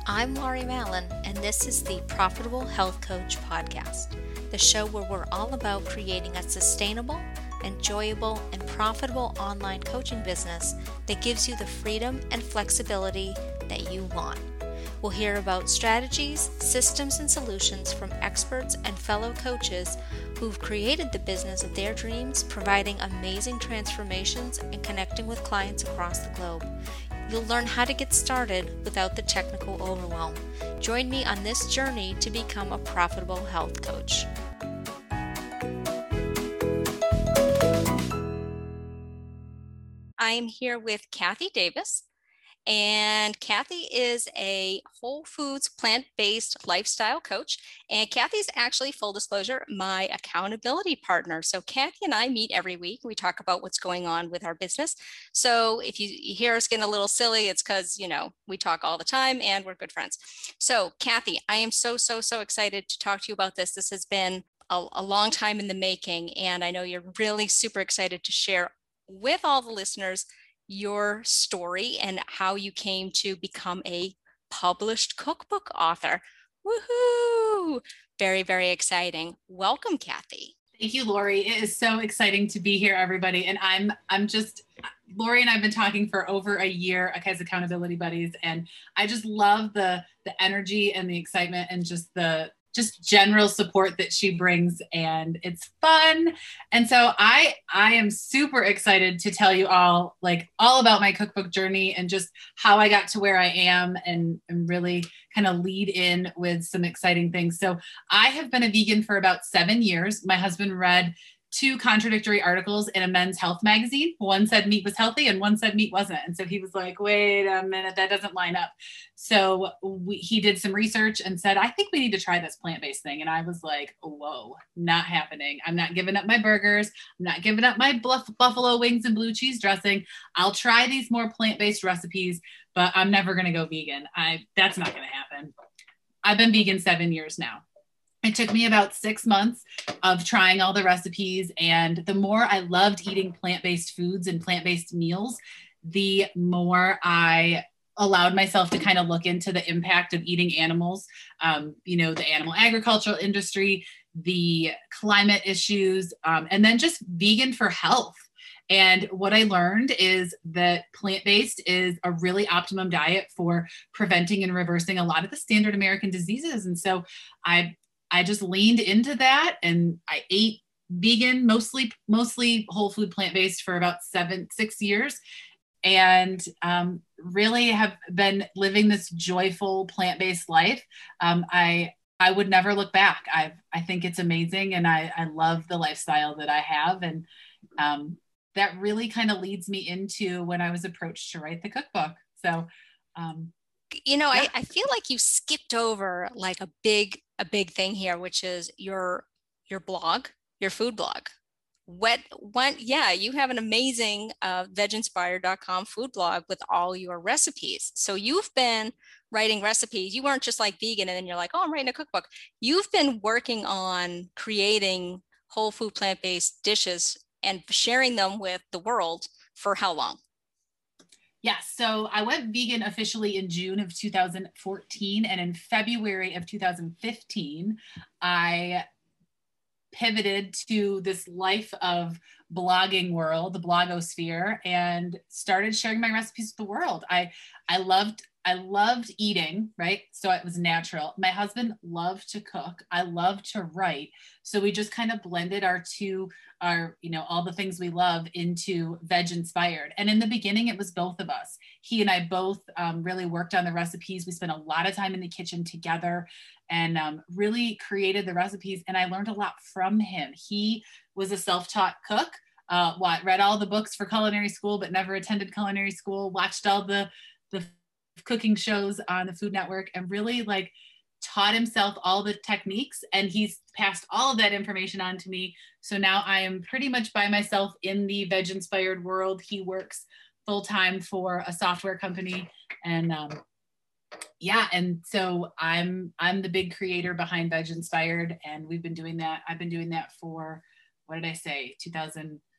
I'm Laurie Mallon, and this is the Profitable Health Coach podcast, the show where we're all about creating a sustainable, enjoyable, and profitable online coaching business that gives you the freedom and flexibility that you want. We'll hear about strategies, systems, and solutions from experts and fellow coaches who've created the business of their dreams, providing amazing transformations and connecting with clients across the globe. You'll learn how to get started without the technical overwhelm. Join me on this journey to become a profitable health coach. I am here with Kathy Davis. And Kathy is a whole foods, plant-based lifestyle coach. And Kathy's actually, full disclosure, my accountability partner. So Kathy and I meet every week. We talk about what's going on with our business. So if you hear us getting a little silly, it's because, we talk all the time and we're good friends. So Kathy, I am so excited to talk to you about this. This has been a long time in the making. And I know you're really super excited to share with all the listeners your story and how you came to become a published cookbook author. Woohoo! Very, very exciting. Welcome, Kathy. Thank you, Laurie. It is so exciting to be here, everybody. And Laurie and I have been talking for over a year as accountability buddies. And I just love the energy and the excitement and just general support that she brings, and it's fun. And so I am super excited to tell you all about my cookbook journey and just how I got to where I am and really kind of lead in with some exciting things. So I have been a vegan for about 7 years. My husband read 2 contradictory articles in a men's health magazine. One said meat was healthy and one said meat wasn't. And so he was like, wait a minute, that doesn't line up. So he did some research and said, I think we need to try this plant-based thing. And I was like, whoa, not happening. I'm not giving up my burgers. I'm not giving up my buffalo wings and blue cheese dressing. I'll try these more plant-based recipes, but I'm never going to go vegan. That's not going to happen. I've been vegan 7 years now. It took me about 6 months of trying all the recipes. And the more I loved eating plant-based foods and plant-based meals, the more I allowed myself to kind of look into the impact of eating animals, the animal agricultural industry, the climate issues, and then just vegan for health. And what I learned is that plant-based is a really optimum diet for preventing and reversing a lot of the standard American diseases. And so I just leaned into that, and I ate vegan, mostly whole food plant-based for about 6 years, and really have been living this joyful plant-based life. I would never look back. I think it's amazing, and I love the lifestyle that I have, and that really kind of leads me into when I was approached to write the cookbook. So, yeah. I feel like you skipped over like a big thing here, which is your blog, your food blog. You have an amazing veginspired.com food blog with all your recipes. So you've been writing recipes. You weren't just like vegan and then you're like, oh, I'm writing a cookbook. You've been working on creating whole food plant-based dishes and sharing them with the world for how long? Yes. So I went vegan officially in June of 2014. And in February of 2015, I pivoted to this life of blogging world, the blogosphere, and started sharing my recipes with the world. I loved eating, right? So it was natural. My husband loved to cook. I loved to write. So we just kind of blended our all the things we love into Veg Inspired. And in the beginning, it was both of us. He and I both really worked on the recipes. We spent a lot of time in the kitchen together and really created the recipes. And I learned a lot from him. He was a self-taught cook, read all the books for culinary school, but never attended culinary school, watched all the cooking shows on the Food Network, and really taught himself all the techniques, and he's passed all of that information on to me. So now I am pretty much by myself in the Veg Inspired world. He works full-time for a software company, and and so I'm the big creator behind Veg Inspired, and we've been doing that. I've been doing that for, what did I say, 2000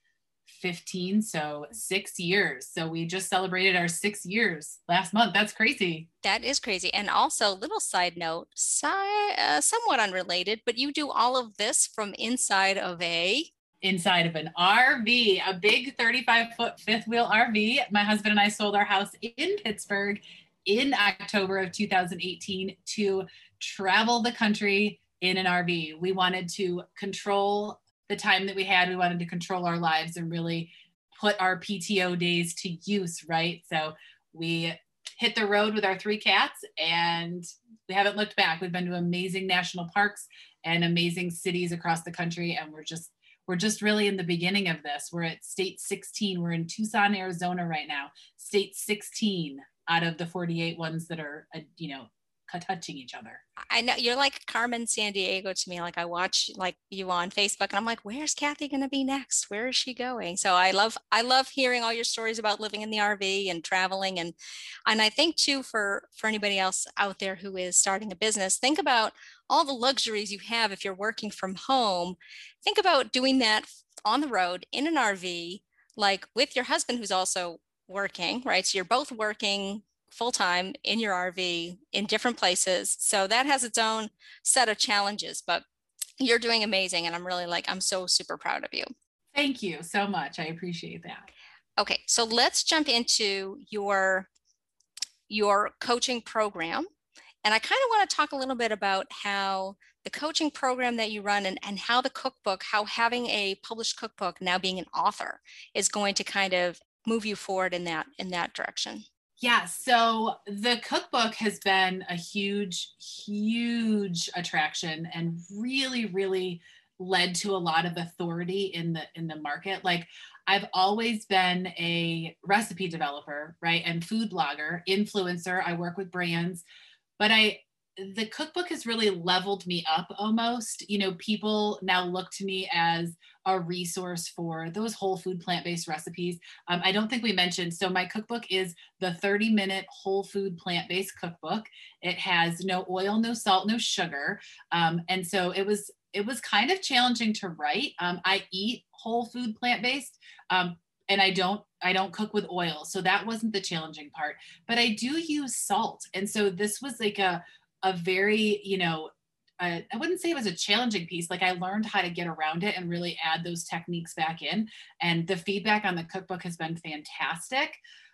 2015. So 6 years. So we just celebrated our 6 years last month. That's crazy. That is crazy. And also, little side note, somewhat unrelated, but you do all of this from inside of an RV, a big 35-foot fifth wheel RV. My husband and I sold our house in Pittsburgh in October of 2018 to travel the country in an RV. We wanted to control the time that we had. We wanted to control our lives and really put our PTO days to use, right? So we hit the road with our 3 cats and we haven't looked back. We've been to amazing national parks and amazing cities across the country. And we're just really in the beginning of this. We're at state 16. We're in Tucson, Arizona right now. State 16 out of the 48 ones that are, touching each other. I know you're like Carmen Sandiego to me. Like I watch like you on Facebook and I'm like, where's Kathy going to be next? Where is she going? So I love hearing all your stories about living in the RV and traveling. And I think too, for anybody else out there who is starting a business, think about all the luxuries you have if you're working from home. Think about doing that on the road in an RV, like with your husband who's also working, right? So you're both working full-time in your RV in different places. So that has its own set of challenges, but you're doing amazing. And I'm so super proud of you. Thank you so much. I appreciate that. Okay, so let's jump into your coaching program. And I kind of want to talk a little bit about how the coaching program that you run and how the cookbook, how having a published cookbook, now being an author, is going to kind of move you forward in that direction. Yeah, so the cookbook has been a huge, huge attraction and really, really led to a lot of authority in the market. Like I've always been a recipe developer, right? And food blogger, influencer. I work with brands, but the cookbook has really leveled me up almost. People now look to me as a resource for those whole food plant-based recipes. I don't think we mentioned, so my cookbook is the 30-minute whole food plant-based cookbook. It has no oil, no salt, no sugar. And so it was kind of challenging to write. I eat whole food plant-based, and I don't cook with oil. So that wasn't the challenging part, but I do use salt. And so this was like a very, I wouldn't say it was a challenging piece. Like I learned how to get around it and really add those techniques back in. And the feedback on the cookbook has been fantastic.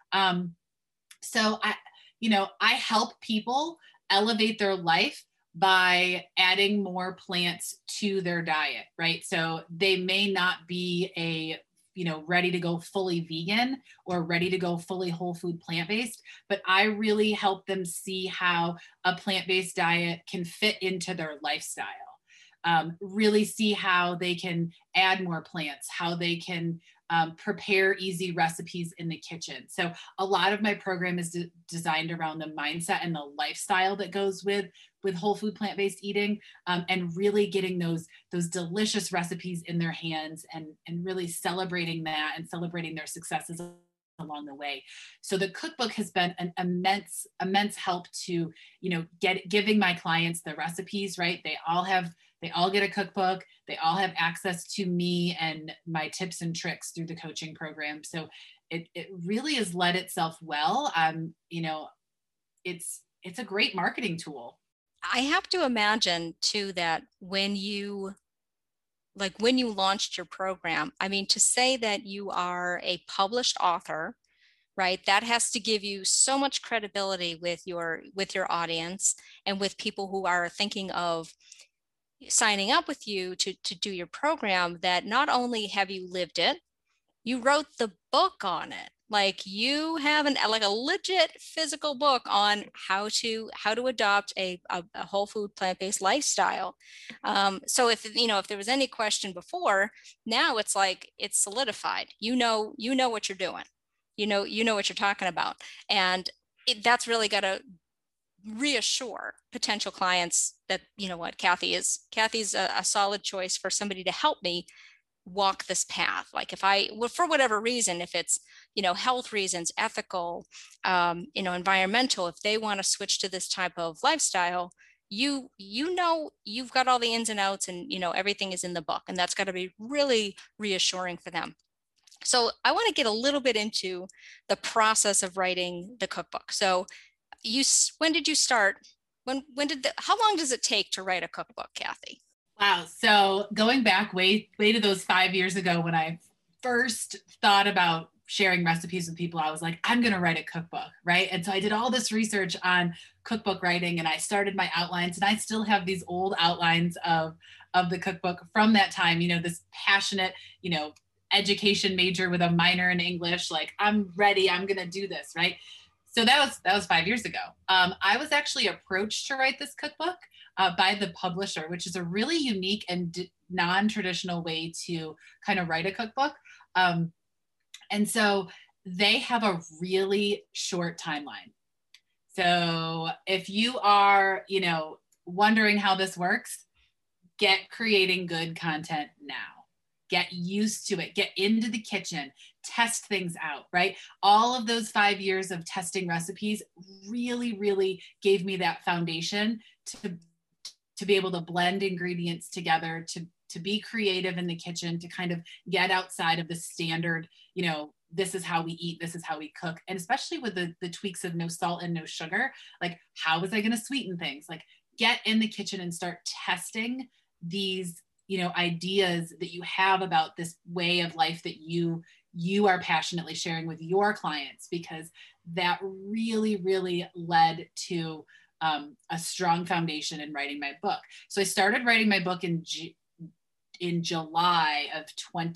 So I help people elevate their life by adding more plants to their diet, right? So they may not be ready to go fully vegan or ready to go fully whole food plant-based, but I really help them see how a plant-based diet can fit into their lifestyle. Really see how they can add more plants, how they can prepare easy recipes in the kitchen. So a lot of my program is designed around the mindset and the lifestyle that goes with whole food plant-based eating, and really getting those delicious recipes in their hands and really celebrating that and celebrating their successes along the way. So the cookbook has been an immense help to, giving my clients the recipes, right? They all get a cookbook. They all have access to me and my tips and tricks through the coaching program. So it really has led itself well. It's a great marketing tool. I have to imagine too that when you launched your program, I mean, to say that you are a published author, right? That has to give you so much credibility with your audience and with people who are thinking of signing up with you to do your program, that not only have you lived it, you wrote the book on it. Like you have a legit physical book on how to adopt a whole food plant-based lifestyle. So if there was any question before, now it's like it's solidified. You know what you're doing. You know what you're talking about, and that's really got to reassure potential clients that Kathy's a solid choice for somebody to help me walk this path. Like if for whatever reason, if it's, health reasons, ethical, environmental, if they want to switch to this type of lifestyle, you've got all the ins and outs and, everything is in the book, and that's got to be really reassuring for them. So I want to get a little bit into the process of writing the cookbook. So when did you start? How long does it take to write a cookbook, Kathy? Wow. So going back way to those 5 years ago when I first thought about sharing recipes with people, I was like, I'm going to write a cookbook, right? And so I did all this research on cookbook writing, and I started my outlines, and I still have these old outlines of the cookbook from that time, this passionate, education major with a minor in English, like, I'm ready, I'm going to do this, right? So that was 5 years ago. I was actually approached to write this cookbook by the publisher, which is a really unique and non-traditional way to kind of write a cookbook. And so they have a really short timeline. So if you are, wondering how this works, get creating good content now. Get used to it. Get into the kitchen. Test things out, right? All of those 5 years of testing recipes really, really gave me that foundation to be able to blend ingredients together, to be creative in the kitchen, to kind of get outside of the standard, this is how we eat, this is how we cook. And especially with the tweaks of no salt and no sugar, like, how was I going to sweeten things? Like, get in the kitchen and start testing these, ideas that you have about this way of life that you are passionately sharing with your clients, because that really, really led to a strong foundation in writing my book. So I started writing my book in July of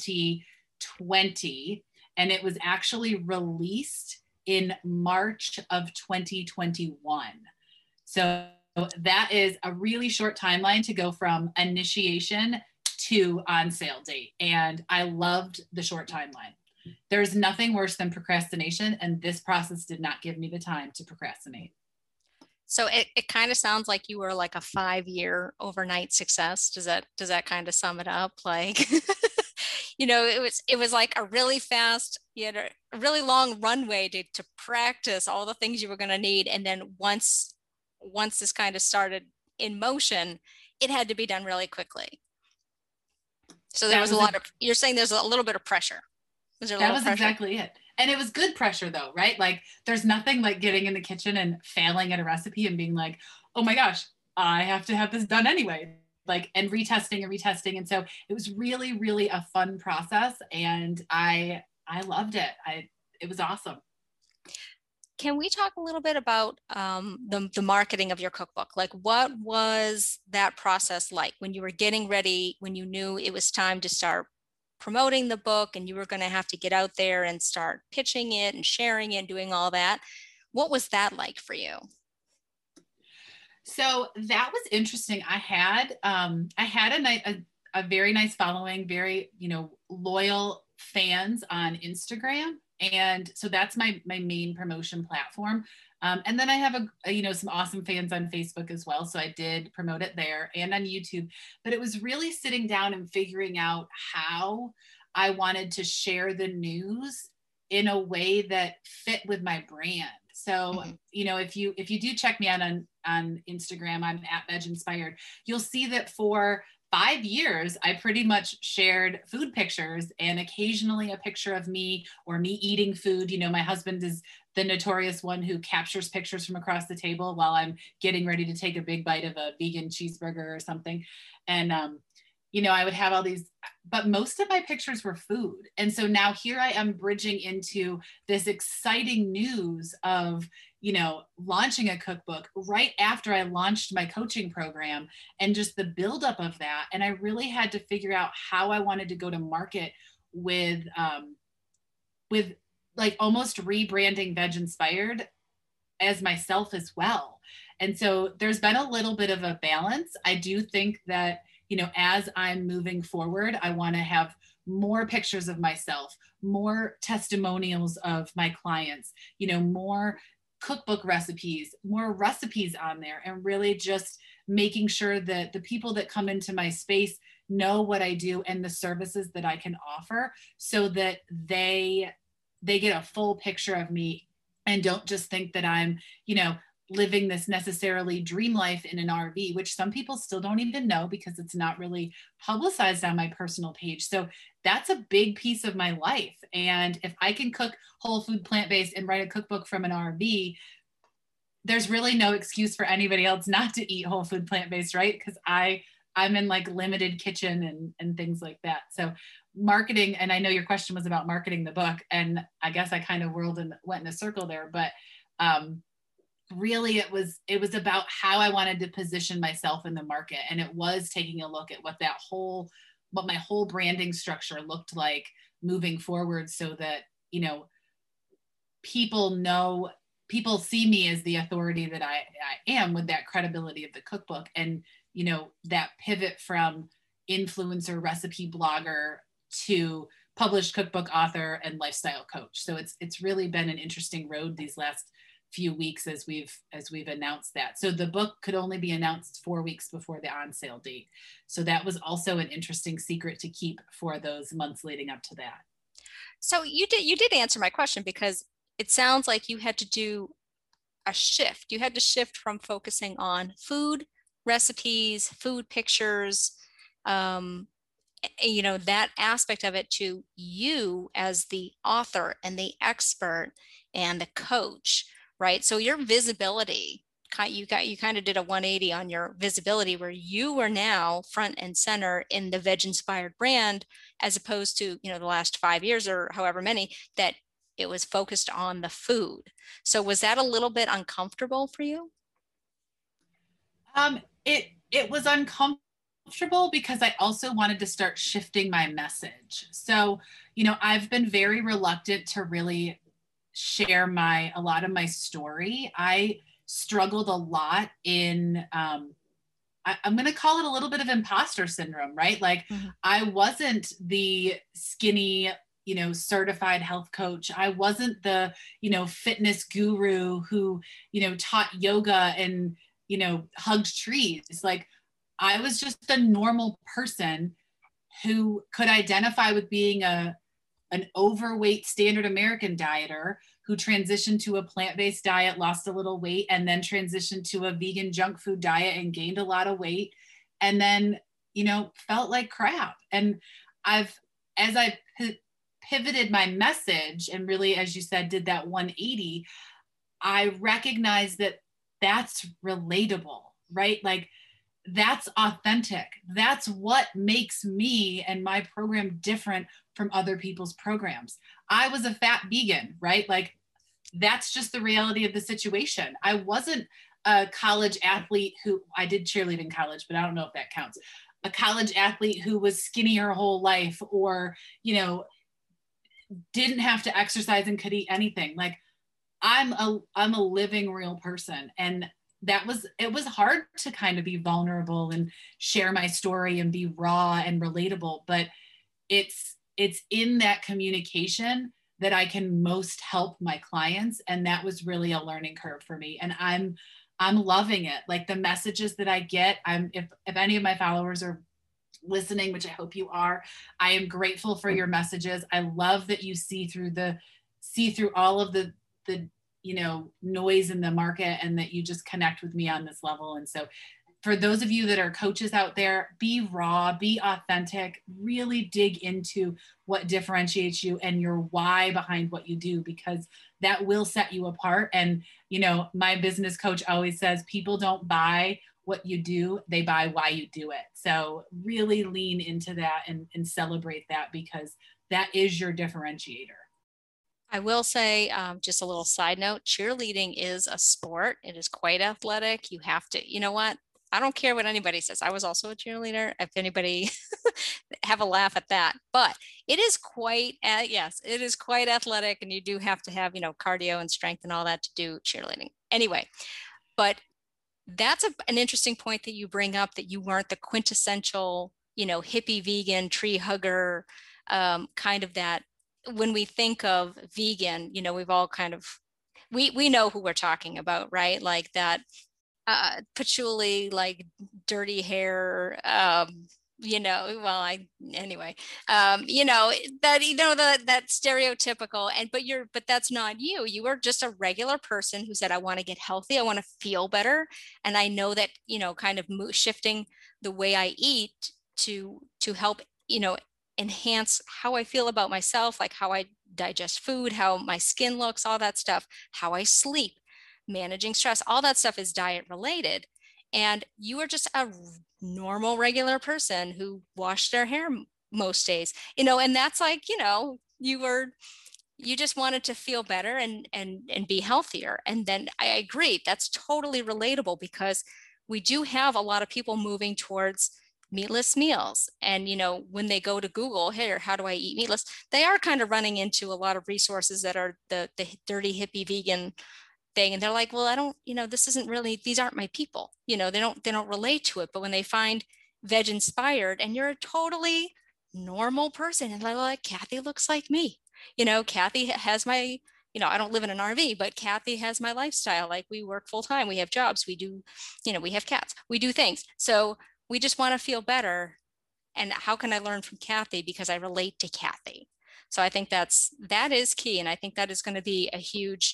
2020, and it was actually released in March of 2021. So that is a really short timeline to go from initiation to on sale date. And I loved the short timeline. There's nothing worse than procrastination, and this process did not give me the time to procrastinate. So it kind of sounds like you were like a 5-year overnight success. Does that kind of sum it up? Like, it was like a really fast, you had a really long runway to practice all the things you were going to need. And then once this kind of started in motion, it had to be done really quickly. So there was you're saying there's a little bit of pressure. Was there a little pressure? That was exactly it. And it was good pressure though, right? Like, there's nothing like getting in the kitchen and failing at a recipe and being like, oh my gosh, I have to have this done anyway. Like, and retesting. And so it was really, really a fun process. And I loved it. It was awesome. Can we talk a little bit about the marketing of your cookbook? Like, what was that process like when you were getting ready, when you knew it was time to start promoting the book and you were going to have to get out there and start pitching it and sharing it and doing all that? What was that like for you? So that was interesting. I had a very nice following, very, loyal fans on Instagram. And so that's my main promotion platform. And then I have some awesome fans on Facebook as well. So I did promote it there and on YouTube, but it was really sitting down and figuring out how I wanted to share the news in a way that fit with my brand. So, if you do check me out on Instagram, I'm at Veg Inspired. You'll see that for 5 years, I pretty much shared food pictures and occasionally a picture of me or me eating food. My husband is the notorious one who captures pictures from across the table while I'm getting ready to take a big bite of a vegan cheeseburger or something. And, I would have all these, but most of my pictures were food. And so now here I am bridging into this exciting news of, launching a cookbook right after I launched my coaching program and just the buildup of that. And I really had to figure out how I wanted to go to market with like almost rebranding Veg Inspired as myself as well. And so there's been a little bit of a balance. I do think that, as I'm moving forward, I want to have more pictures of myself, more testimonials of my clients, more cookbook recipes, more recipes on there, and really just making sure that the people that come into my space know what I do and the services that I can offer, so that they get a full picture of me and don't just think that I'm, living this necessarily dream life in an RV, which some people still don't even know because it's not really publicized on my personal page. So that's a big piece of my life. And if I can cook whole food, plant-based, and write a cookbook from an RV, there's really no excuse for anybody else not to eat whole food, plant-based, right? Because I'm in like limited kitchen and things like that. So marketing, and I know your question was about marketing the book, and I guess I kind of went in a circle there, but really it was about how I wanted to position myself in the market. And it was taking a look at what my whole branding structure looked like moving forward, so that, you know, people see me as the authority that I am, with that credibility of the cookbook. And, you know, that pivot from influencer recipe blogger to published cookbook author and lifestyle coach. So it's really been an interesting road these last few weeks as we've announced that. So the book could only be announced 4 weeks before the on sale date. So that was also an interesting secret to keep for those months leading up to that. So you did answer my question, because it sounds like you had to do a shift. You had to shift from focusing on food recipes, food pictures, you know, that aspect of it, to you as the author and the expert and the coach, right? So your visibility, you kind of did a 180 on your visibility, where you were now front and center in the veg inspired brand, as opposed to, you know, the last 5 years or however many that it was focused on the food. So was that a little bit uncomfortable for you? It was uncomfortable because I also wanted to start shifting my message. So, you know, I've been very reluctant to really share a lot of my story. I struggled a lot in I'm going to call it a little bit of imposter syndrome, right? Like, I wasn't the skinny, you know, certified health coach. I wasn't the, you know, fitness guru who, you know, taught yoga and, you know, hugged trees. Like, I was just a normal person who could identify with being an overweight standard American dieter who transitioned to a plant-based diet, lost a little weight, and then transitioned to a vegan junk food diet and gained a lot of weight, and then, you know, felt like crap. And as I pivoted my message and really, as you said, did that 180, I recognized that that's relatable, right? Like, that's authentic. That's what makes me and my program different from other people's programs. I was a fat vegan, right? Like, that's just the reality of the situation. I wasn't a college athlete I did cheerlead in college, but I don't know if that counts. A college athlete who was skinny her whole life, or, you know, didn't have to exercise and could eat anything. Like, I'm a living real person. And it was hard to kind of be vulnerable and share my story and be raw and relatable, but it's in that communication that I can most help my clients. And that was really a learning curve for me. And I'm loving it. Like, the messages that I get, if any of my followers are listening, which I hope you are, I am grateful for your messages. I love that you see through all of the you know, noise in the market, and that you just connect with me on this level. And so for those of you that are coaches out there, be raw, be authentic, really dig into what differentiates you and your why behind what you do, because that will set you apart. And, you know, my business coach always says, people don't buy what you do, they buy why you do it. So really lean into that and celebrate that, because that is your differentiator. I will say, just a little side note, cheerleading is a sport. It is quite athletic. You have to, you know what? I don't care what anybody says. I was also a cheerleader. If anybody have a laugh at that, but it is quite, yes, it is quite athletic, and you do have to have, you know, cardio and strength and all that to do cheerleading. Anyway, but that's an interesting point that you bring up, that you weren't the quintessential, you know, hippie vegan tree hugger, kind of that. When we think of vegan, you know, we've all kind of, we know who we're talking about, right? Like that patchouli, like dirty hair, anyway, that stereotypical, but that's not you. You are just a regular person who said, I want to get healthy. I want to feel better. And I know that, kind of shifting the way I eat to help, enhance how I feel about myself, like how I digest food, how my skin looks, all that stuff, how I sleep, managing stress, all that stuff is diet related. And you are just a normal, regular person who washed their hair most days, and that's like, you just wanted to feel better and be healthier. And then I agree, that's totally relatable because we do have a lot of people moving towards meatless meals. And, when they go to Google, hey, how do I eat meatless? They are kind of running into a lot of resources that are the dirty hippie vegan thing. And they're like, well, I don't, this isn't really, these aren't my people, they don't relate to it. But when they find veg inspired and you're a totally normal person and they're like, Kathy looks like me, Kathy has my, I don't live in an RV, but Kathy has my lifestyle. Like we work full time, we have jobs, we do, we have cats, we do things. So we just want to feel better. And how can I learn from Kathy? Because I relate to Kathy. So I think that is key. And I think that is going to be a huge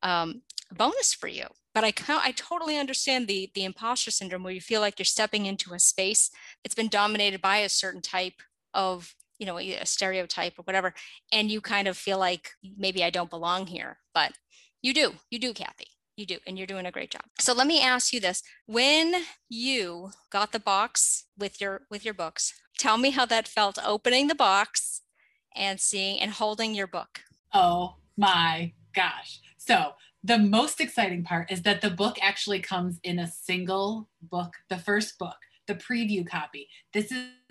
bonus for you. But I totally understand the imposter syndrome where you feel like you're stepping into a space that's been dominated by a certain type of, a stereotype or whatever. And you kind of feel like maybe I don't belong here, but you do, Kathy. You do, and you're doing a great job. So let me ask you this. When you got the box with your books, tell me how that felt opening the box and seeing and holding your book. Oh my gosh. So the most exciting part is that the book actually comes in a single book, the first book, the preview copy. This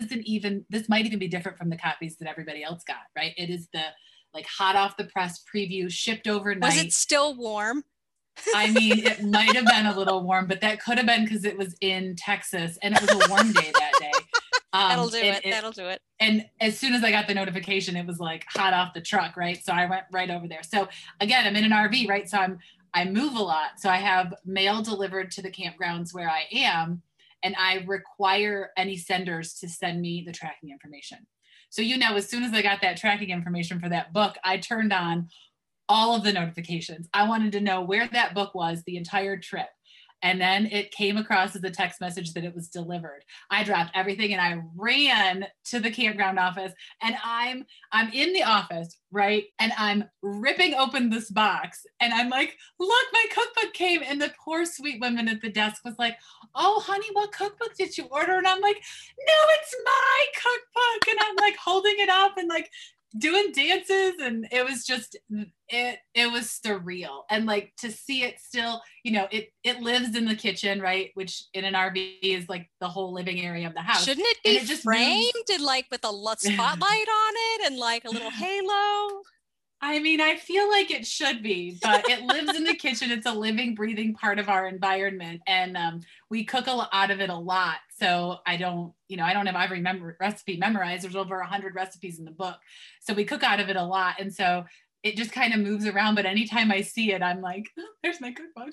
might even be different from the copies that everybody else got, right? It is the like hot off the press preview, shipped overnight. Was it still warm? I mean, it might have been a little warm, but that could have been because it was in Texas and it was a warm day that day. That'll do it. That'll do it. And as soon as I got the notification, it was like hot off the truck, right? So I went right over there. So again, I'm in an RV, right? So I move a lot. So I have mail delivered to the campgrounds where I am, and I require any senders to send me the tracking information. So, as soon as I got that tracking information for that book, I turned on all of the notifications. I wanted to know where that book was the entire trip. And then it came across as a text message that it was delivered. I dropped everything and I ran to the campground office, and I'm in the office, right? And I'm ripping open this box and I'm like, look, my cookbook came. And the poor sweet woman at the desk was like, oh, honey, what cookbook did you order? And I'm like, no, it's my cookbook. And I'm like holding it up and like doing dances, and it was just it was surreal. And like to see it still, it lives in the kitchen, right, which in an RV is like the whole living area of the house. Shouldn't it be framed and like with a spotlight on it and like a little halo? I mean, I feel like it should be, but it lives in the kitchen. It's a living, breathing part of our environment. And we cook out of it a lot. So I don't have every recipe memorized. There's over 100 recipes in the book. So we cook out of it a lot. And so it just kind of moves around. But anytime I see it, I'm like, oh, there's my cookbook.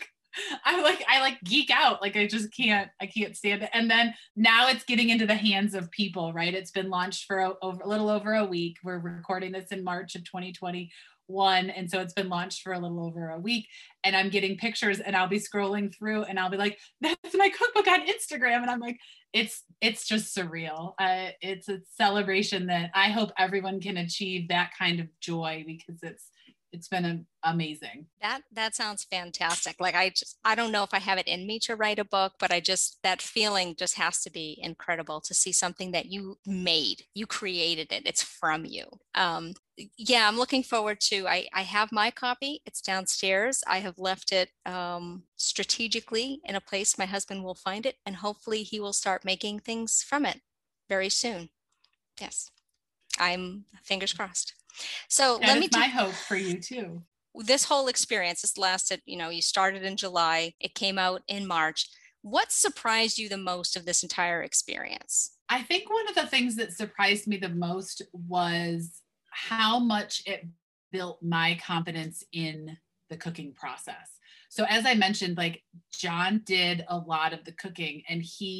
I geek out. Like I can't stand it. And then now it's getting into the hands of people, right? It's been launched for a little over a week. We're recording this in March of 2021. And so it's been launched for a little over a week, and I'm getting pictures, and I'll be scrolling through and I'll be like, that's my cookbook on Instagram. And I'm like, it's just surreal. It's a celebration that I hope everyone can achieve that kind of joy, because it's been amazing. That sounds fantastic. Like I don't know if I have it in me to write a book, but that feeling just has to be incredible to see something that you made, you created it. It's from you. Yeah, I'm looking forward to, I have my copy. It's downstairs. I have left it strategically in a place my husband will find it, and hopefully he will start making things from it very soon. Yes, I'm fingers crossed. So that is my hope for you too. This whole experience, this lasted, you started in July, it came out in March. What surprised you the most of this entire experience? I think one of the things that surprised me the most was how much it built my confidence in the cooking process. So as I mentioned, like John did a lot of the cooking, and he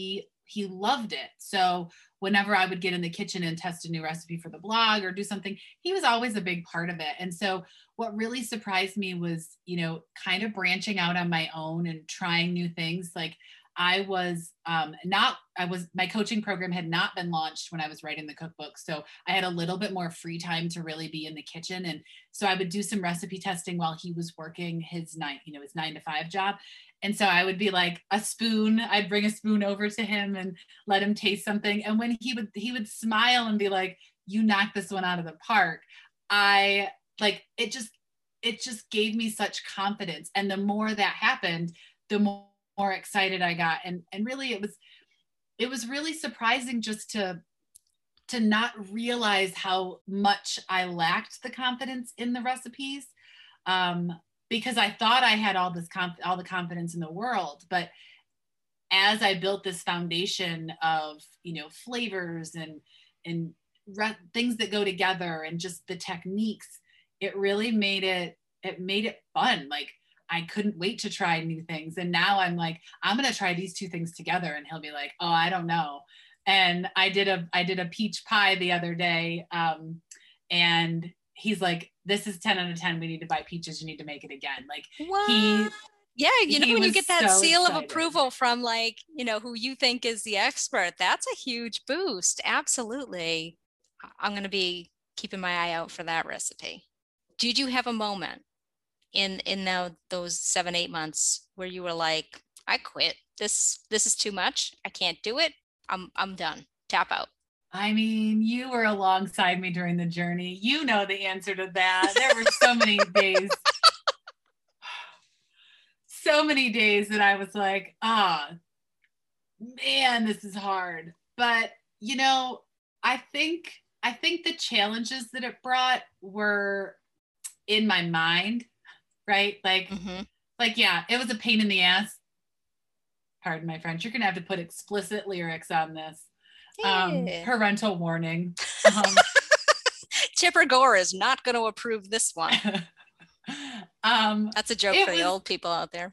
he loved it. So whenever I would get in the kitchen and test a new recipe for the blog or do something, he was always a big part of it. And so what really surprised me was, you know, kind of branching out on my own and trying new things. Like my coaching program had not been launched when I was writing the cookbook. So I had a little bit more free time to really be in the kitchen. And so I would do some recipe testing while he was working his 9 to 5 job. And so I would be like I'd bring a spoon over to him and let him taste something. And when he would smile and be like, you knocked this one out of the park. It just gave me such confidence. And the more that happened, the more excited I got. And really it was really surprising just to not realize how much I lacked the confidence in the recipes. Because I thought I had all the confidence in the world, but as I built this foundation of, you know, flavors and things that go together and just the techniques, it really made it fun. Like I couldn't wait to try new things. And now I'm like, I'm going to try these two things together. And he'll be like, oh, I don't know. And I did a peach pie the other day. And he's like, this is 10 out of 10. We need to buy peaches. You need to make it again. Like what? Yeah, you know, when you get that so seal excited. of approval from like, you know, who you think is the expert, that's a huge boost. Absolutely. I'm going to be keeping my eye out for that recipe. Did you have a moment in those 7-8 months where you were like, I quit. This is too much. I can't do it. I'm done. Tap out. I mean, you were alongside me during the journey. You know the answer to that. There were so many days. So many days that I was like, man, this is hard. But, you know, I think the challenges that it brought were in my mind, right? Like, yeah, it was a pain in the ass. Pardon my French. You're going to have to put explicit lyrics on this. Parental warning. Tipper Gore is not going to approve this one. That's a joke for the old people out there.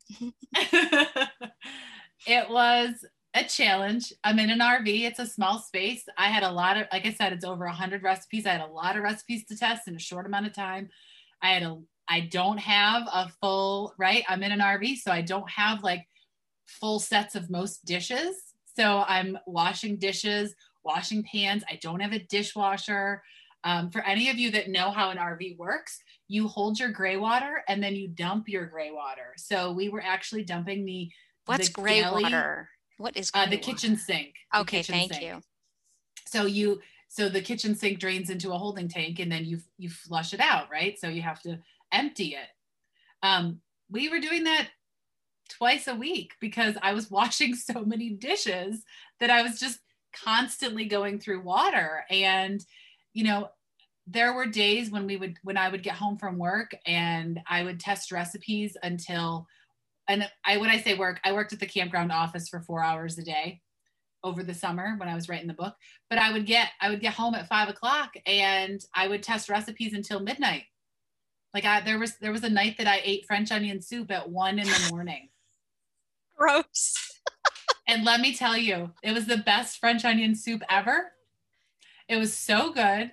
It was a challenge. I'm in an RV. It's a small space. I had a lot of, like I said, it's over 100 recipes. I had a lot of recipes to test in a short amount of time. I don't have a full, right? I'm in an RV, so I don't have like full sets of most dishes. So I'm washing dishes, washing pans. I don't have a dishwasher. For any of you that know how an RV works, you hold your gray water and then you dump your gray water. So we were actually dumping What's gray water? What is gray the kitchen sink? Okay, thank you. So the kitchen sink drains into a holding tank and then you flush it out, right? So you have to empty it. We were doing that twice a week because I was washing so many dishes that I was just constantly going through water. And, you know, there were days when I would get home from work and I would test recipes when I say work, I worked at the campground office for 4 hours a day over the summer when I was writing the book, but I would get home at 5 o'clock and I would test recipes until midnight. Like there was a night that I ate French onion soup at 1 a.m. Gross. And let me tell you, it was the best French onion soup ever. It was so good.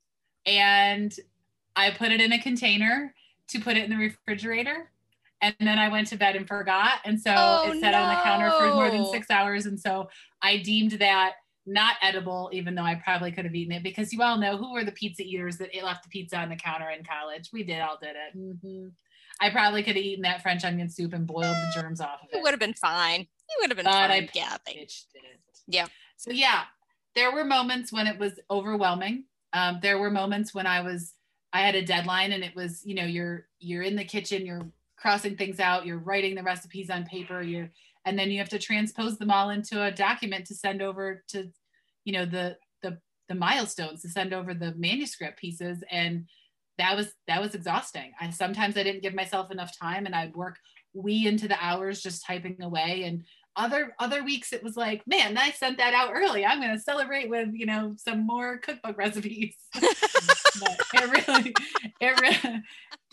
And I put it in a container to put it in the refrigerator. And then I went to bed and forgot. And so it sat on the counter for more than 6 hours. And so I deemed that not edible, even though I probably could have eaten it, because you all know who were the pizza eaters that left the pizza on the counter in college. We all did it. Mm-hmm. I probably could have eaten that French onion soup and boiled the germs off of it. You would have been fine. You would have been fine. Yeah. So yeah, there were moments when it was overwhelming. There were moments when I had a deadline and it was, you know, you're in the kitchen, you're crossing things out, you're writing the recipes on paper, and then you have to transpose them all into a document to send over to, you know, the milestones, to send over the manuscript pieces. And that was exhausting. Sometimes I didn't give myself enough time and I'd work into the hours just typing away. And other weeks it was like, man, I sent that out early. I'm going to celebrate with, you know, some more cookbook recipes. But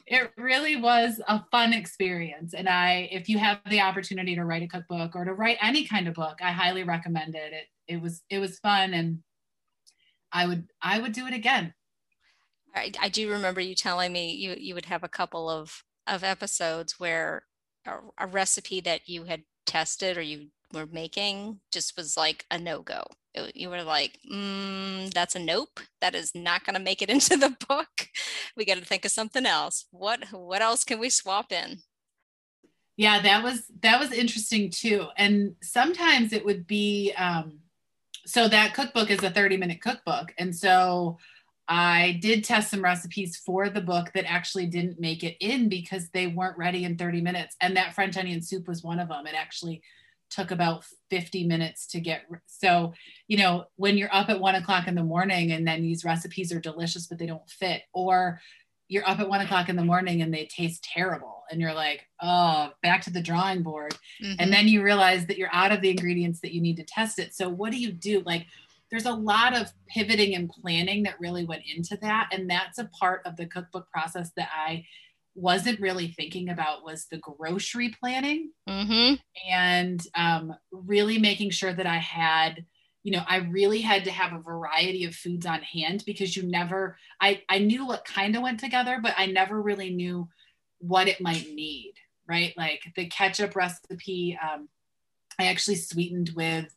It really was a fun experience. And if you have the opportunity to write a cookbook or to write any kind of book, I highly recommend it. It was fun, and I would do it again. I do remember you telling me you would have a couple of episodes where a recipe that you had tested or you were making just was like a no-go. You were like, that's a nope. That is not going to make it into the book. We got to think of something else. What else can we swap in? Yeah, that was interesting too. And sometimes it would be so that cookbook is a 30-minute cookbook. And so I did test some recipes for the book that actually didn't make it in because they weren't ready in 30 minutes. And that French onion soup was one of them. It actually took about 50 minutes to get. So, when you're up at 1 o'clock in the morning and then these recipes are delicious, but they don't fit, or you're up at 1 o'clock in the morning and they taste terrible. And you're like, oh, back to the drawing board. Mm-hmm. And then you realize that you're out of the ingredients that you need to test it. So what do you do? Like, there's a lot of pivoting and planning that really went into that. And that's a part of the cookbook process that I wasn't really thinking about, was the grocery planning. Mm-hmm. And really making sure that I really had to have a variety of foods on hand, because I knew what kind of went together, but I never really knew what it might need, right? Like the ketchup recipe, I actually sweetened with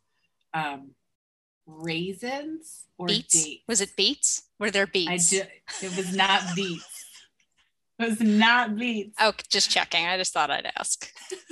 raisins or beets. dates. Was it beets? Were there beets? It was not beets. It was not beets. Oh, just checking. I just thought I'd ask.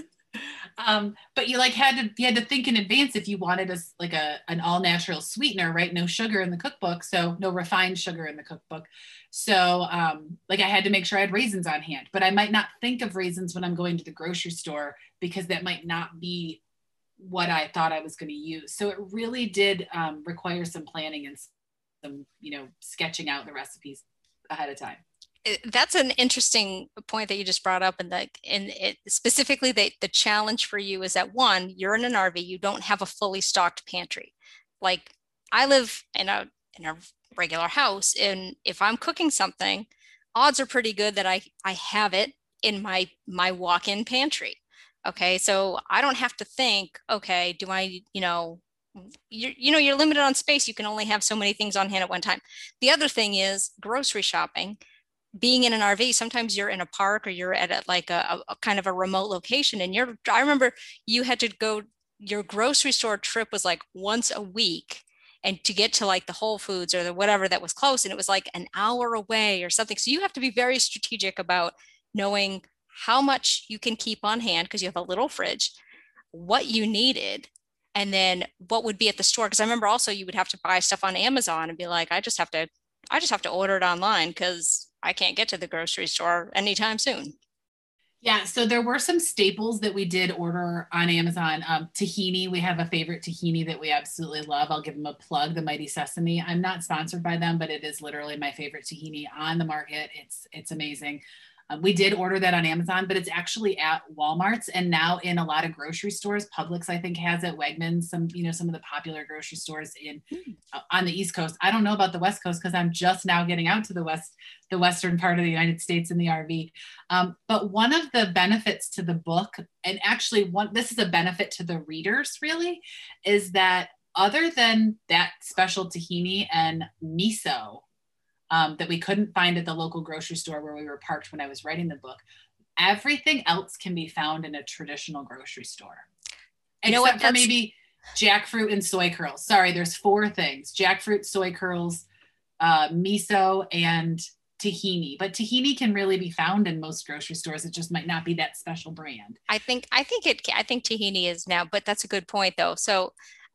But you had to think in advance if you wanted an all natural sweetener, right? No sugar in the cookbook, so no refined sugar in the cookbook. So I had to make sure I had raisins on hand, but I might not think of raisins when I'm going to the grocery store because that might not be what I thought I was going to use. So it really did require some planning and some sketching out the recipes ahead of time. That's an interesting point that you just brought up, and specifically the challenge for you is that, one, you're in an RV, you don't have a fully stocked pantry. Like, I live in a regular house, and if I'm cooking something, odds are pretty good that I have it in my walk-in pantry. Okay, so I don't have to think, okay, do I, you're limited on space. You can only have so many things on hand at one time. The other thing is grocery shopping. Being in an RV, sometimes you're in a park or you're at a kind of a remote location, and I remember you had to go, your grocery store trip was like once a week, and to get to like the Whole Foods or the whatever that was close, and it was like an hour away or something. So you have to be very strategic about knowing how much you can keep on hand because you have a little fridge, what you needed, and then what would be at the store. Because I remember also you would have to buy stuff on Amazon and be like, I just have to order it online because I can't get to the grocery store anytime soon. Yeah, so there were some staples that we did order on Amazon. Tahini, we have a favorite tahini that we absolutely love. I'll give them a plug, the Mighty Sesame. I'm not sponsored by them, but it is literally my favorite tahini on the market. It's amazing. We did order that on Amazon, but it's actually at Walmart's and now in a lot of grocery stores. Publix, I think, has it. Wegmans, some of the popular grocery stores on the East Coast. I don't know about the West Coast because I'm just now getting out to the western part of the United States in the RV. But one of the benefits to the book, and actually this is a benefit to the readers really, is that other than that special tahini and miso, that we couldn't find at the local grocery store where we were parked when I was writing the book, everything else can be found in a traditional grocery store. Except for maybe jackfruit and soy curls. Sorry, there's 4 things: jackfruit, soy curls, miso, and tahini. But tahini can really be found in most grocery stores. It just might not be that special brand. I think tahini is now, but that's a good point though. So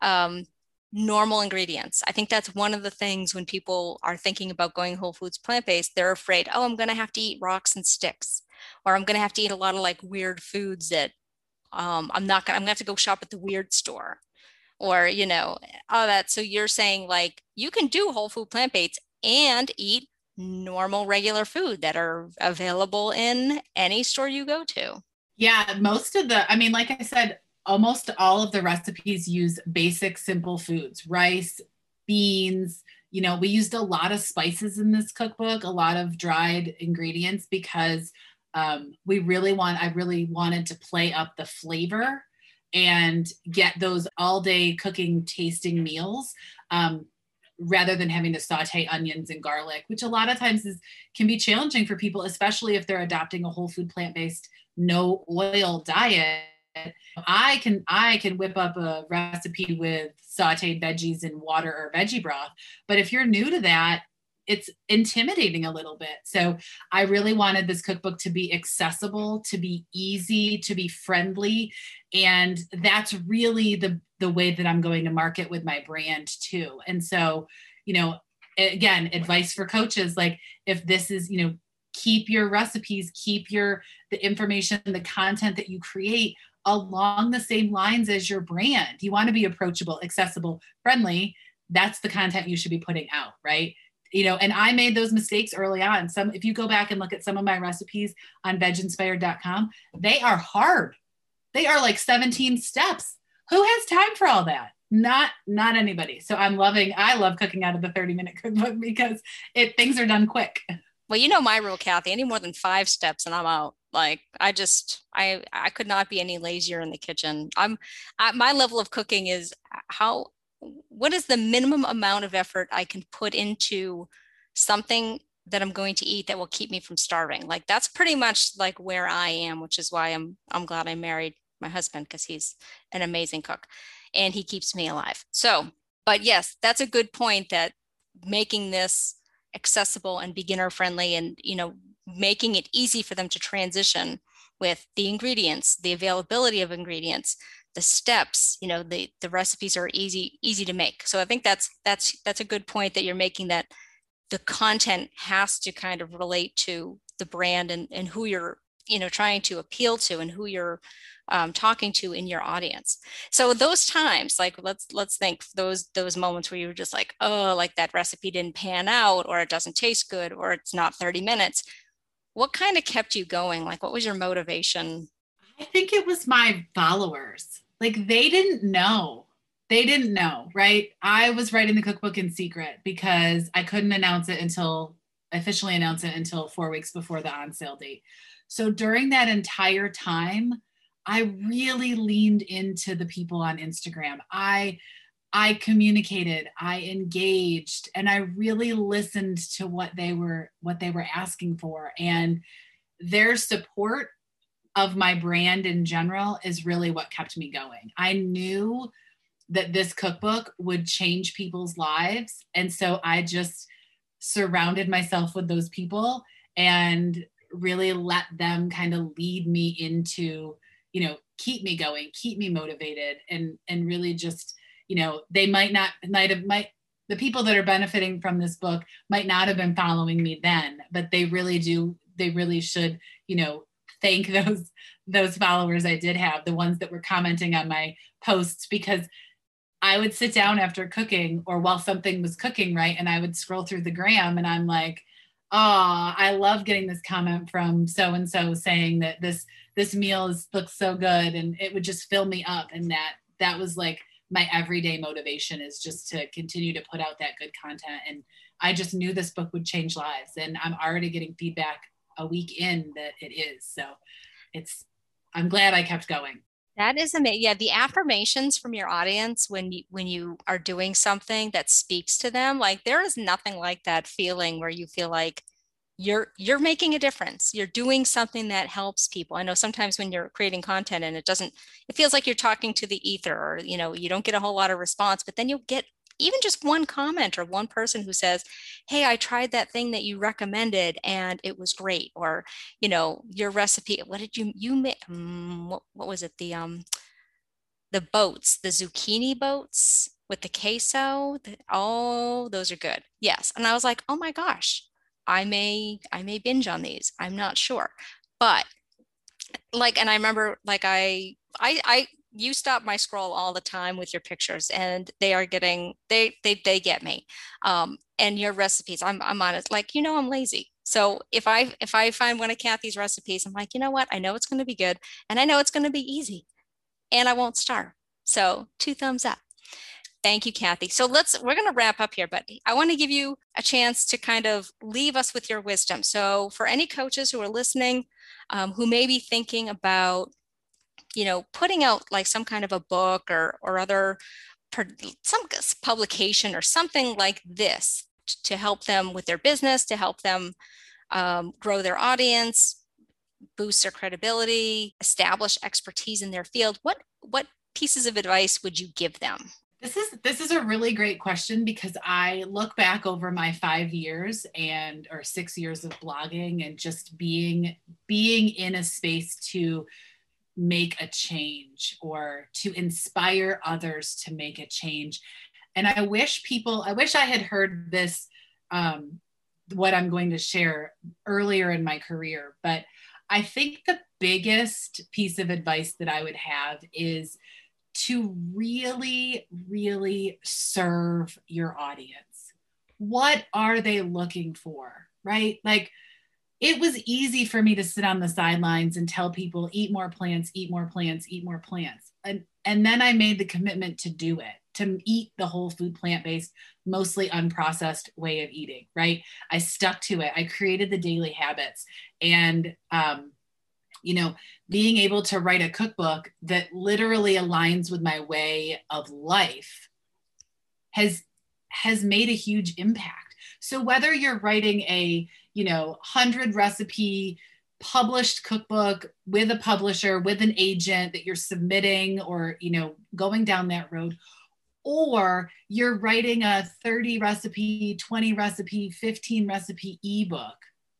normal ingredients. I think that's one of the things when people are thinking about going whole foods plant-based, they're afraid, oh, I'm going to have to eat rocks and sticks, or I'm going to have to eat a lot of like weird foods that I'm going to have to go shop at the weird store, or, all that. So you're saying like you can do whole food plant-based and eat normal regular food that are available in any store you go to. Yeah, like I said, almost all of the recipes use basic, simple foods: rice, beans, We used a lot of spices in this cookbook, a lot of dried ingredients because I really wanted to play up the flavor and get those all day cooking tasting meals. Rather than having to saute onions and garlic, which a lot of times can be challenging for people, especially if they're adopting a whole food plant-based no oil diet. I can whip up a recipe with sauteed veggies in water or veggie broth, but if you're new to that, it's intimidating a little bit. So I really wanted this cookbook to be accessible, to be easy, to be friendly. And that's really the way that I'm going to market with my brand too. And so, again, advice for coaches, like if this is, keep your recipes, keep the information, the content that you create along the same lines as your brand. You want to be approachable, accessible, friendly. That's the content you should be putting out, right? And I made those mistakes early on. If you go back and look at some of my recipes on veginspired.com, they are hard. They are like 17 steps. Who has time for all that? Not anybody. So I love cooking out of the 30-minute cookbook because things are done quick. Well, my rule, Kathy, any more than 5 steps and I'm out. Like I could not be any lazier in the kitchen. My level of cooking is what is the minimum amount of effort I can put into something that I'm going to eat that will keep me from starving. Like that's pretty much like where I am, which is why I'm glad I married my husband because he's an amazing cook and he keeps me alive. So, but yes, that's a good point that making this accessible and beginner friendly and, making it easy for them to transition with the ingredients, the availability of ingredients, the steps, the recipes are easy to make. So I think that's a good point that you're making, that the content has to kind of relate to the brand and who you're, trying to appeal to and who you're talking to in your audience. So those times, like let's think those moments where you were just like, oh, like that recipe didn't pan out, or it doesn't taste good, or it's not 30 minutes. What kind of kept you going? Like, what was your motivation? I think it was my followers. Like they didn't know. Right? I was writing the cookbook in secret because I couldn't officially announce it until 4 weeks before the on sale date. So during that entire time, I really leaned into the people on Instagram. I communicated, I engaged, and I really listened to what they were asking for. And their support of my brand in general is really what kept me going. I knew that this cookbook would change people's lives. And so I just surrounded myself with those people and really let them kind of lead me into, keep me going, keep me motivated, and really just, they the people that are benefiting from this book might not have been following me then, but they really should, thank those followers I did have, the ones that were commenting on my posts, because I would sit down after cooking or while something was cooking, right? And I would scroll through the gram and I'm like, oh, I love getting this comment from so-and-so saying that this meal looks so good. And it would just fill me up. And that was like my everyday motivation, is just to continue to put out that good content. And I just knew this book would change lives. And I'm already getting feedback a week in that it is. So I'm glad I kept going. That is amazing. Yeah, the affirmations from your audience when you are doing something that speaks to them, like there is nothing like that feeling where you feel like you're making a difference. You're doing something that helps people. I know sometimes when you're creating content and it feels like you're talking to the ether, or you don't get a whole lot of response, but then you'll get even just one comment or one person who says, hey, I tried that thing that you recommended and it was great. Or, your recipe, what did you make? What was it? The boats, the zucchini boats with the queso. Oh, those are good. Yes. And I was like, oh my gosh, I may binge on these. I'm not sure. But and I remember I you stop my scroll all the time with your pictures, and they are getting they get me. And your recipes, I'm honest, I'm lazy. So if I find one of Kathy's recipes, I'm like, you know what? I know it's going to be good, and I know it's going to be easy, and I won't starve. So 2 thumbs up. Thank you, Kathy. So we're going to wrap up here, but I want to give you a chance to kind of leave us with your wisdom. So for any coaches who are listening, who may be thinking about, putting out like some kind of a book or other, some publication or something like this to help them with their business, to help them grow their audience, boost their credibility, establish expertise in their field, what pieces of advice would you give them? This is a really great question, because I look back over my 5 years or 6 years of blogging and just being in a space to make a change or to inspire others to make a change. And I wish I had heard this, what I'm going to share earlier in my career. But I think the biggest piece of advice that I would have is to really, really serve your audience. What are they looking for, right? Like, it was easy for me to sit on the sidelines and tell people, eat more plants, eat more plants, eat more plants. And then I made the commitment to do it, to eat the whole food, plant-based, mostly unprocessed way of eating, right? I stuck to it. I created the daily habits. And, being able to write a cookbook that literally aligns with my way of life has made a huge impact. So whether you're writing a 100 recipe published cookbook with a publisher, with an agent that you're submitting, or going down that road, or you're writing a 30 recipe, 20 recipe, 15 recipe ebook,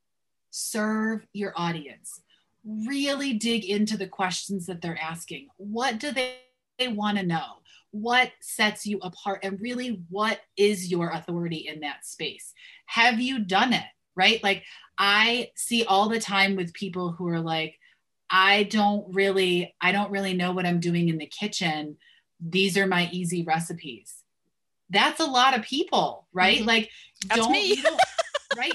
serve your audience. Really dig into the questions that they're asking. What do they want to know? What sets you apart? And really, what is your authority in that space? Have you done it? Right? Like, I see all the time with people who are like, I don't really know what I'm doing in the kitchen. These are my easy recipes. That's a lot of people, right? Mm-hmm. Like, that's me. Right?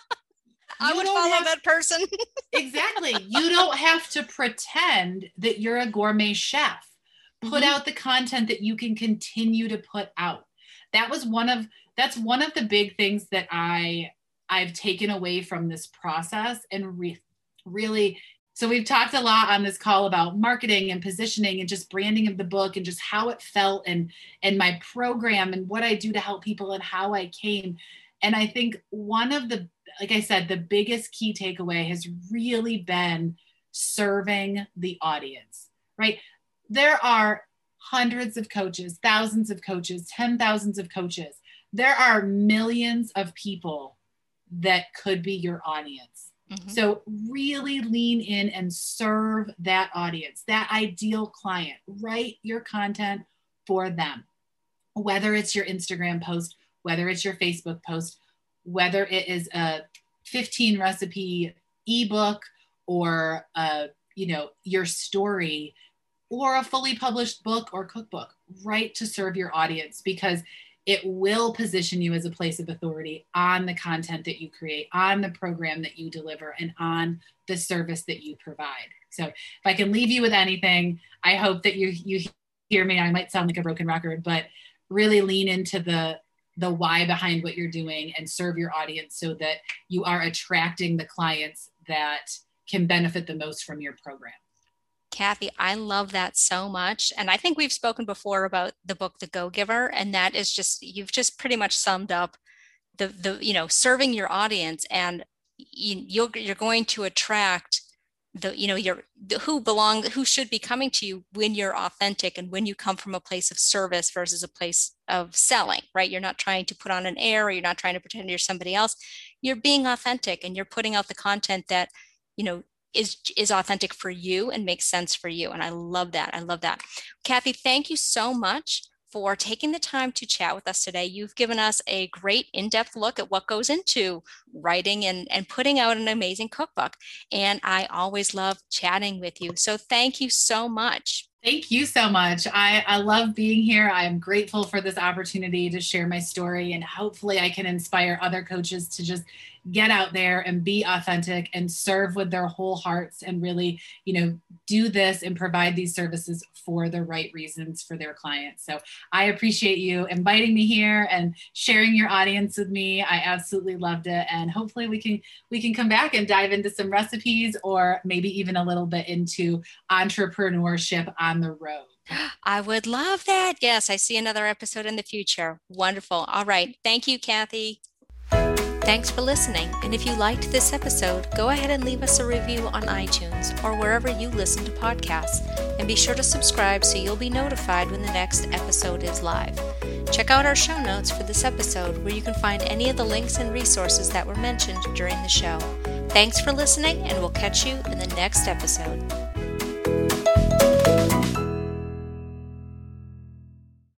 I would follow that person. Exactly. You don't have to pretend that you're a gourmet chef. Put out the content that you can continue to put out. That's one of the big things that I've taken away from this process. And really, so we've talked a lot on this call about marketing and positioning and just branding of the book and just how it felt and my program and what I do to help people and how I came. And I think like I said, the biggest key takeaway has really been serving the audience, right? There are hundreds of coaches, thousands of coaches, 10,000s of coaches. There are millions of people that could be your audience. Mm-hmm. So really lean in and serve that audience, that ideal client. Write your content for them, whether it's your Instagram post, whether it's your Facebook post, whether it is a 15 recipe ebook or your story or a fully published book or cookbook. Write to serve your audience, because it will position you as a place of authority on the content that you create, on the program that you deliver, and on the service that you provide. So if I can leave you with anything, I hope that you hear me. I might sound like a broken record, but really lean into the why behind what you're doing and serve your audience so that you are attracting the clients that can benefit the most from your program. Kathy, I love that so much. And I think we've spoken before about the book, The Go-Giver, and that is you've just pretty much summed up the serving your audience, and you're going to attract who should be coming to you when you're authentic and when you come from a place of service versus a place of selling, right? You're not trying to put on an air, or you're not trying to pretend you're somebody else. You're being authentic, and you're putting out the content that, is authentic for you and makes sense for you. And I love that. I love that. Kathy, thank you so much for taking the time to chat with us today. You've given us a great in-depth look at what goes into writing and putting out an amazing cookbook. And I always love chatting with you. So thank you so much. Thank you so much. I love being here. I'm grateful for this opportunity to share my story, and hopefully I can inspire other coaches to just get out there and be authentic and serve with their whole hearts and really, do this and provide these services for the right reasons for their clients. So I appreciate you inviting me here and sharing your audience with me. I absolutely loved it. And hopefully we can come back and dive into some recipes, or maybe even a little bit into entrepreneurship on the road. I would love that. Yes, I see another episode in the future. Wonderful. All right. Thank you, Kathy. Thanks for listening. And if you liked this episode, go ahead and leave us a review on iTunes or wherever you listen to podcasts. And be sure to subscribe so you'll be notified when the next episode is live. Check out our show notes for this episode, where you can find any of the links and resources that were mentioned during the show. Thanks for listening, and we'll catch you in the next episode.